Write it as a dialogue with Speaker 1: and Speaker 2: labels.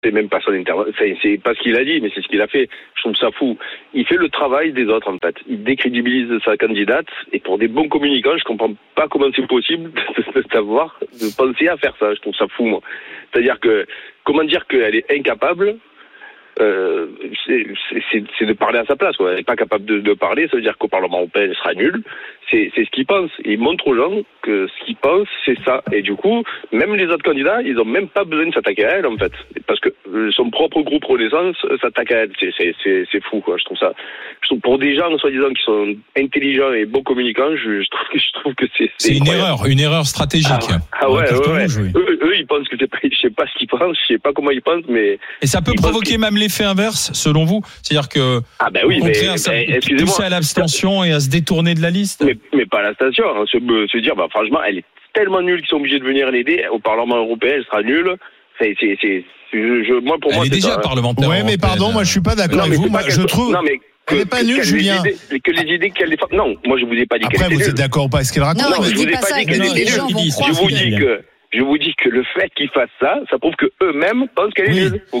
Speaker 1: c'est même pas son intervention, c'est pas ce qu'il a dit, mais c'est ce qu'il a fait. Je trouve ça fou. Il fait le travail des autres, en fait. Il décrédibilise sa candidate, et pour des bons communicants, je comprends pas comment c'est possible de penser à faire ça. Je trouve ça fou, moi. C'est-à-dire que, comment dire qu'elle est incapable, c'est de parler à sa place, quoi. Elle n'est pas capable de parler, ça veut dire qu'au Parlement européen, elle sera nulle. C'est ce qu'il pense. Il montre aux gens que ce qu'il pense, c'est ça. Et du coup, même les autres candidats, ils n'ont même pas besoin de s'attaquer à elle, en fait. Parce que son propre groupe Renaissance s'attaque à elle. C'est fou, quoi. Je trouve pour des gens, soi-disant, qui sont intelligents et bons communicants, je trouve que c'est
Speaker 2: une erreur stratégique.
Speaker 1: Ouais. Eux, ils pensent que c'est pas, je sais pas ce qu'ils pensent, je sais pas comment ils pensent, mais.
Speaker 2: Et ça peut provoquer même l'effet inverse, selon vous? C'est-à-dire que, pousser à l'abstention et à se détourner de la liste?
Speaker 1: Mais pas à la station, hein, se dire, franchement, elle est tellement nulle qu'ils sont obligés de venir l'aider. Au Parlement européen, elle sera nulle. Pour moi,
Speaker 2: elle est déjà parlementaire.
Speaker 3: Ouais, mais pardon, moi je suis pas d'accord avec vous. Moi, je trouve. Elle n'est pas nulle, Julien.
Speaker 1: Que les idées qu'elle défend. Non, moi je vous ai pas dit qu'elle était nulle.
Speaker 3: Après, vous êtes d'accord pas avec ce qu'elle raconte?
Speaker 1: Non, je vous ai pas dit qu'elle était nulle. Je vous dis que le fait qu'ils fassent ça prouve que eux-mêmes pensent qu'elle est nulle.